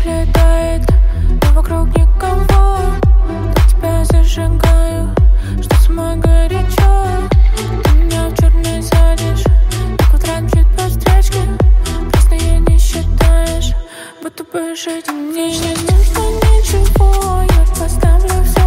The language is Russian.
воздух летает, но вокруг никого. Я тебя зажигаю, что самой горячо. Ты меня в черный садишь, и квадрат бежит по строчке. Красные не считаешь, будто бы жить мне не нужно ничего. Я поставлю все